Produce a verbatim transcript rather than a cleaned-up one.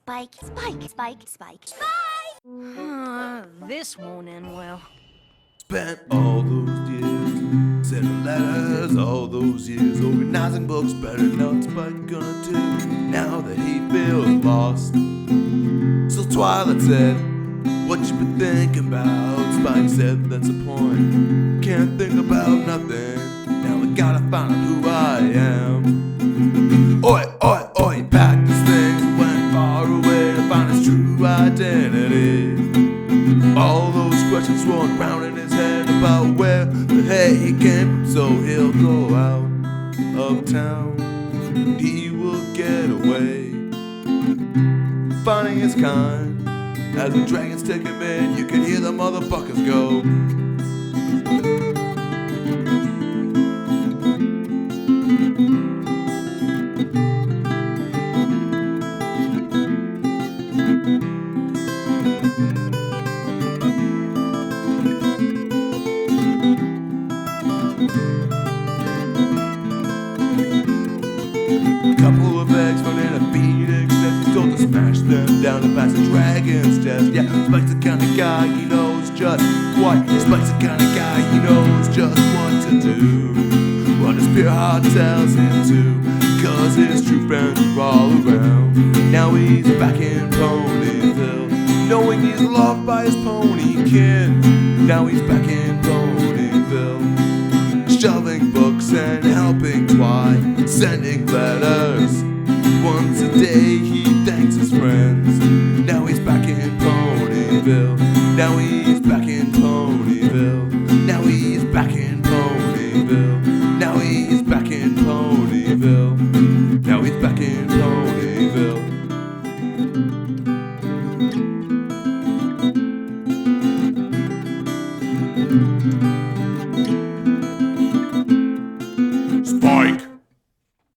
Spike, Spike, Spike, Spike, Spike! Uh, this won't end well. Spent all those years sending letters, all those years organizing books, better not Spike gonna do now that he feels lost. So Twilight said, what you been thinking about? Spike said, that's the point. Can't think about nothing. Now I gotta find out who I am. Oi, oi, oi, he packed his things and went far away to find his true identity. All those questions swirling round in his head about where the hell he came from, so he'll go out of town. He will get away, finding his kind. As the dragons take him in, you can hear the motherfuckers go. Couple of eggs thrown in a phoenix nest. He's told to smash them down and pass the dragon's test. Yeah, Spike's the kind of guy he knows just what. Spike's the kind of guy he knows just what to do. What his pure heart tells him to, cause his true friends are all around. Now he's back in Ponyville, knowing he's loved by his pony kin. Now he's back in Ponyville, shoving books and helping Twi, sending letters. Once a day he thanks his friends. Now he's back in Ponyville. Now he's back in Ponyville. Now he's back in Ponyville. Now he's back in Ponyville. Now he's back in Ponyville. Thank you.